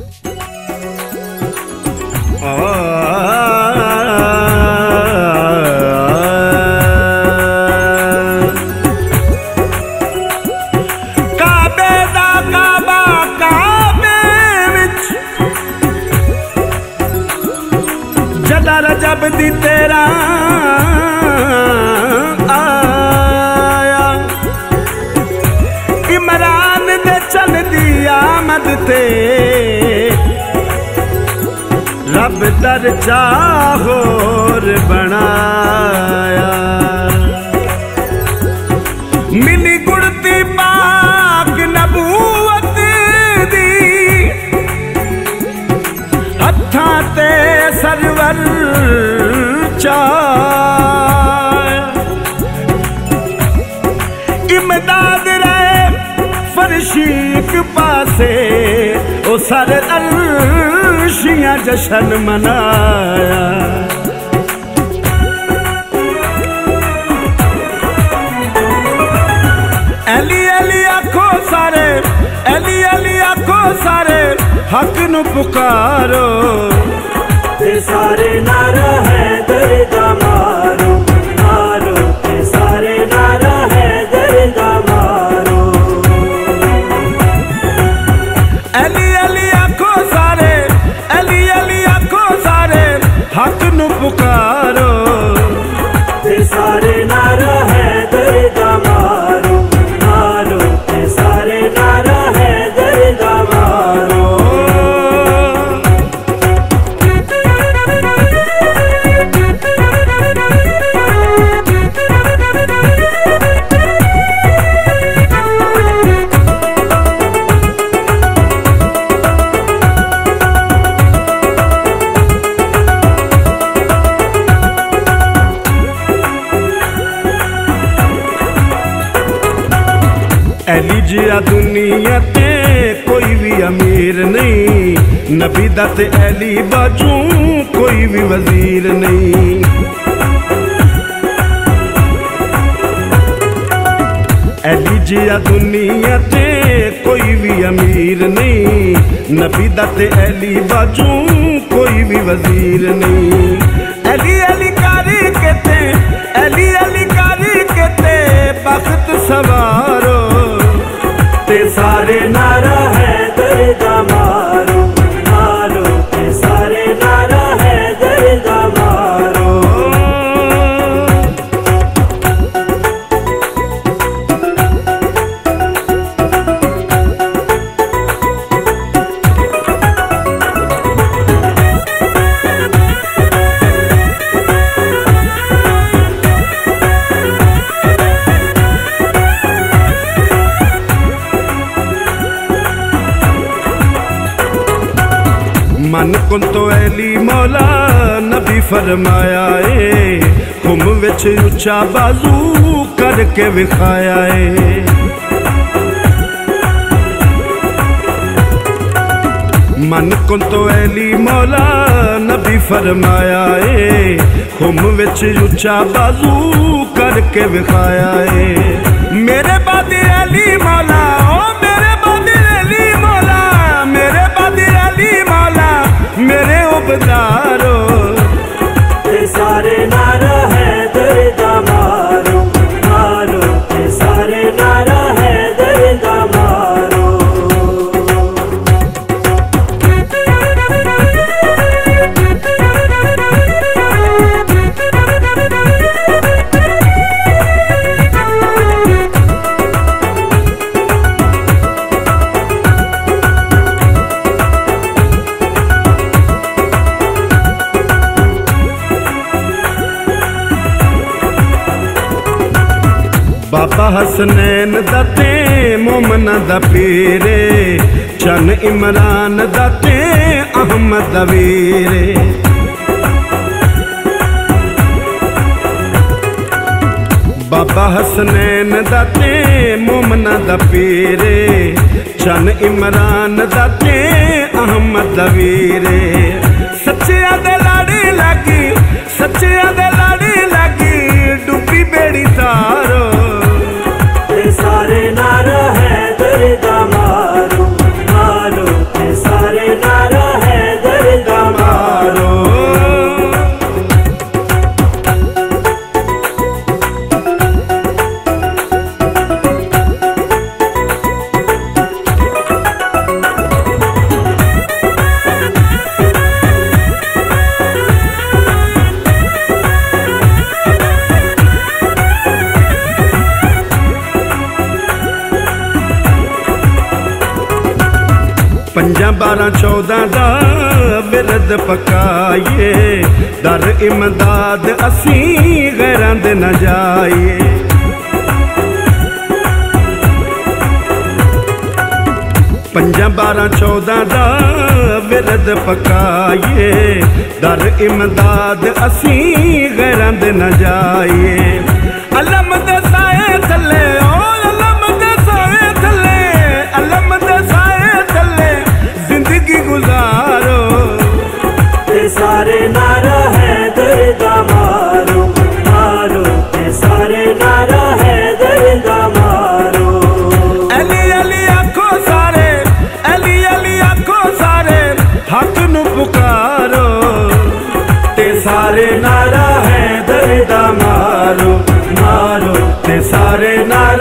जब दी तेरा आया इमरान दे चल दी आमद ते रब दर्जा होर बनाया। मिली गुड़ती पाक नबूवत दी हत्थां ते सरवर इमदाद रहे फरशीक पासे ओ सर अर्शियां जशन मनाया। अली अली आखो सारे, अली अली आखो सारे, हक नू पुकारो ते सारे नारा है दर्द मारो मारो, ते सारे नारा है दर्द मारो। अली अली आखो सारे, अली अली आखो सारे, हक नू पुकारो ते सारे नारा है दर्द मारो मारो, ते सारे नारा है दर्द मारो। अली जिया दुनिया ते कोई भी अमीर नहीं, नबी दा ते अली बाजू कोई भी वजीर नहीं। अली जिया दुनिया ते कोई भी अमीर नहीं, नबी दा ते अली बाजू कोई भी वजीर नहीं। अली अली कारी कहते, अली अली कारी कहते बख्त सवारो ते सारे नारा है दर्द मारो मारो, ते सारे नारा है दर्द मारो। मन को तो अली मौला नबी फरमाया है, हुम विच उच्चा बाजू करके विखाया है। मन को तो अली मौला नबी फरमाया है, हुम विच उच्चा बाजू करके विखाया है। मेरे बादी अली मौला, ओ मेरे बादी अली मौला, मेरे बादी अली मौला मेरे उबदारो ते सारे नारा है दर्द मारो मारो, ते सारे नारा है दर्द मारो। बाबा हसनैन दाते मोमना दा पीरे, चन इमरान दाते अहमद दा वीरे। बाबा हसनैन दाते मोमना दा पीरे, चन इमरान दाते अहमद दा वीरे। सच्चिया दे लाड़ी लगी, सच्चिया दे लाड़ी लगी, डूबी बेड़ी तारो सारे नारा है दर्द मारो मारो, ते सारे नारा 5 12 14 दा विरद पकाइए दर इमदाद असी गैरां दे न जाइए 5 12 14 दा विरद पकाइए दर इमदाद असी गैरां दे न जाइए अलम दे साए थले ओ अलम दे साए थले अलम दे साए थले जिंदगी गुजारो ते सारे नारा है दर्द मारो मारो ते सारे नारा है दर्द मारो अली अली आखो सारे अली अली आखो सारे हक नु पुकारो ते सारे नारा है दर्द मारो मारो ते सारे नारा